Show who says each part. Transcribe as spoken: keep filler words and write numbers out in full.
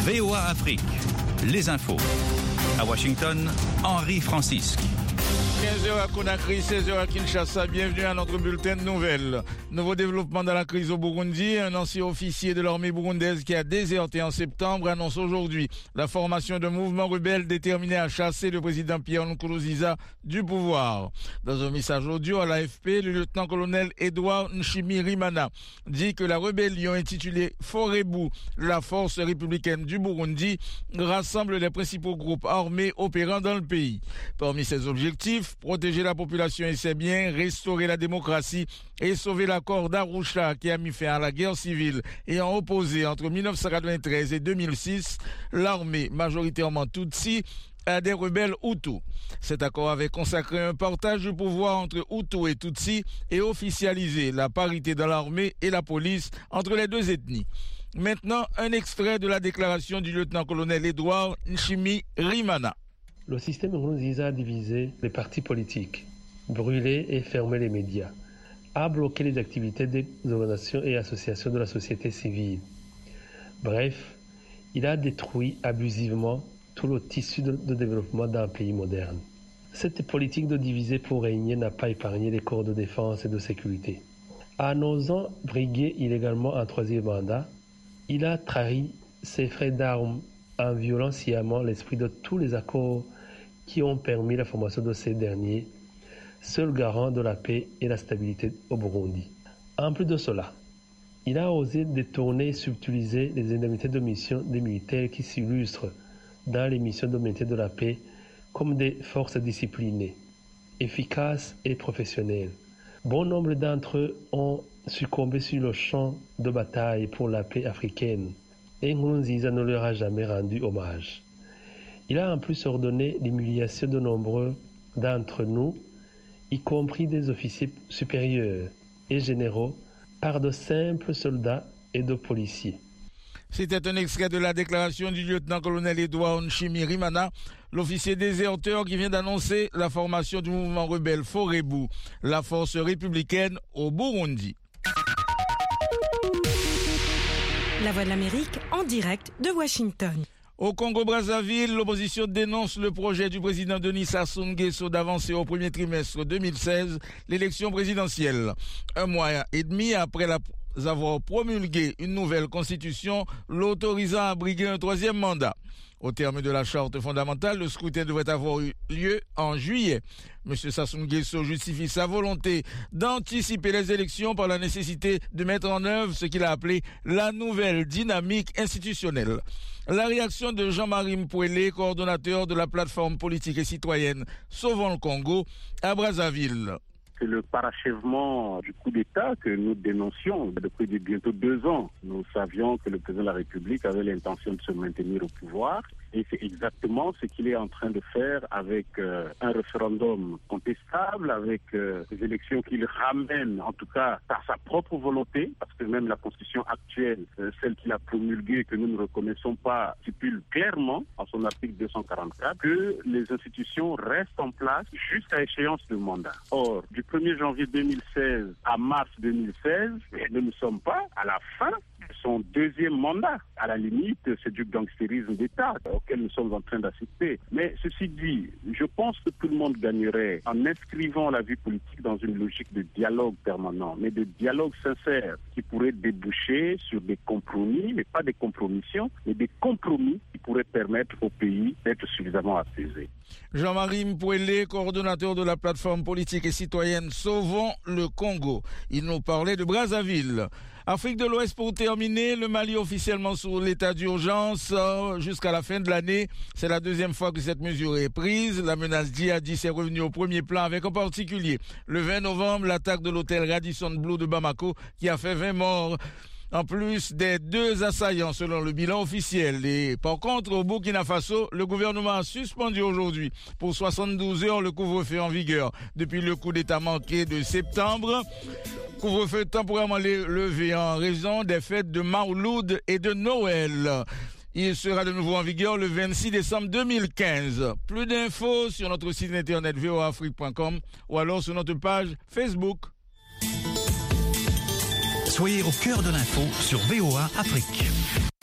Speaker 1: V O A Afrique, les infos. À Washington, Henri Francisque.
Speaker 2: quinze heures à Conakry, seize heures à Kinshasa. Bienvenue à notre bulletin de nouvelles. Nouveau développement dans la crise au Burundi. Un ancien officier de l'armée burundaise qui a déserté en septembre annonce aujourd'hui la formation d'un mouvement rebelle déterminé à chasser le président Pierre Nkurunziza du pouvoir. Dans un message audio à l'A F P, le lieutenant-colonel Edouard Nshimirimana dit que la rébellion intitulée Forebu, la force républicaine du Burundi, rassemble les principaux groupes armés opérant dans le pays. Parmi ses objectifs, protéger la population et ses biens, restaurer la démocratie et sauver l'accord d'Arusha qui a mis fin à la guerre civile ayant opposé entre mille neuf cent quatre-vingt-treize et deux mille six l'armée majoritairement Tutsi à des rebelles Hutus. Cet accord avait consacré un partage du pouvoir entre Hutus et Tutsi et officialisé la parité dans l'armée et la police entre les deux ethnies. Maintenant, un extrait de la déclaration du lieutenant-colonel Edouard Nshimirimana.
Speaker 3: Le système Nkurunziza a divisé les partis politiques, brûlé et fermé les médias, a bloqué les activités des organisations et associations de la société civile. Bref, il a détruit abusivement tout le tissu de, de développement d'un pays moderne. Cette politique de diviser pour régner n'a pas épargné les corps de défense et de sécurité. En osant briguer illégalement un troisième mandat, il a trahi ses frais d'armes en violant sciemment l'esprit de tous les accords qui ont permis la formation de ces derniers, seul garant de la paix et la stabilité au Burundi. En plus de cela, il a osé détourner et subtiliser les indemnités de mission des militaires qui s'illustrent dans les missions de maintien de la paix comme des forces disciplinées, efficaces et professionnelles. Bon nombre d'entre eux ont succombé sur le champ de bataille pour la paix africaine. Et Nkurunziza ne leur a jamais rendu hommage. Il a en plus ordonné l'humiliation de nombreux d'entre nous, y compris des officiers supérieurs et généraux, par de simples soldats et de policiers.
Speaker 2: C'était un extrait de la déclaration du lieutenant-colonel Edouard Nshimirimana, l'officier déserteur qui vient d'annoncer la formation du mouvement rebelle Forebu, la force républicaine au Burundi.
Speaker 4: La Voix de l'Amérique en direct de Washington.
Speaker 2: Au Congo-Brazzaville, l'opposition dénonce le projet du président Denis Sassou Nguesso d'avancer au premier trimestre deux mille seize l'élection présidentielle. Un mois et demi après la avoir promulgué une nouvelle constitution l'autorisant à briguer un troisième mandat. Au terme de la charte fondamentale, le scrutin devrait avoir eu lieu en juillet. M. Sassou Nguesso justifie sa volonté d'anticiper les élections par la nécessité de mettre en œuvre ce qu'il a appelé la nouvelle dynamique institutionnelle. La réaction de Jean-Marie Mpouélé, coordonnateur de la plateforme politique et citoyenne Sauvons le Congo, à Brazzaville.
Speaker 5: C'est le parachèvement du coup d'État que nous dénoncions depuis bientôt deux ans. Nous savions que le président de la République avait l'intention de se maintenir au pouvoir et c'est exactement ce qu'il est en train de faire avec euh, un référendum contestable, avec euh, des élections qu'il ramène en tout cas par sa propre volonté, parce que même la constitution actuelle, euh, celle qu'il a promulguée, que nous ne reconnaissons pas, stipule clairement en son article deux cent quarante-quatre que les institutions restent en place jusqu'à échéance de mandat. Or, du premier janvier deux mille seize à mars deux mille seize, nous ne sommes pas à la fin de son deuxième mandat. À la limite, c'est du gangstérisme d'État auquel nous sommes en train d'assister. Mais ceci dit, je pense que tout le monde gagnerait en inscrivant la vie politique dans une logique de dialogue permanent, mais de dialogue sincère qui pourrait déboucher sur des compromis, mais pas des compromissions, mais des compromis qui pourraient permettre au pays d'être suffisamment apaisé.
Speaker 2: Jean-Marie Mpouélé, coordonnateur de la plateforme politique et citoyenne Sauvons le Congo. Il nous parlait de Brazzaville. Afrique de l'Ouest pour terminer, le Mali officiellement sous l'état d'urgence euh, jusqu'à la fin de l'année. C'est la deuxième fois que cette mesure est prise. La menace djihadiste est revenue au premier plan avec en particulier le vingt novembre l'attaque de l'hôtel Radisson Blu de Bamako qui a fait vingt morts. En plus des deux assaillants selon le bilan officiel. Et par contre, au Burkina Faso, le gouvernement a suspendu aujourd'hui pour soixante-douze heures le couvre-feu en vigueur depuis le coup d'État manqué de septembre. Couvre-feu temporairement levé en raison des fêtes de Mawloud et de Noël. Il sera de nouveau en vigueur le vingt-six décembre deux mille quinze. Plus d'infos sur notre site internet v o a afrique point com ou alors sur notre page Facebook.
Speaker 1: Soyez au cœur de l'info sur V O A Afrique.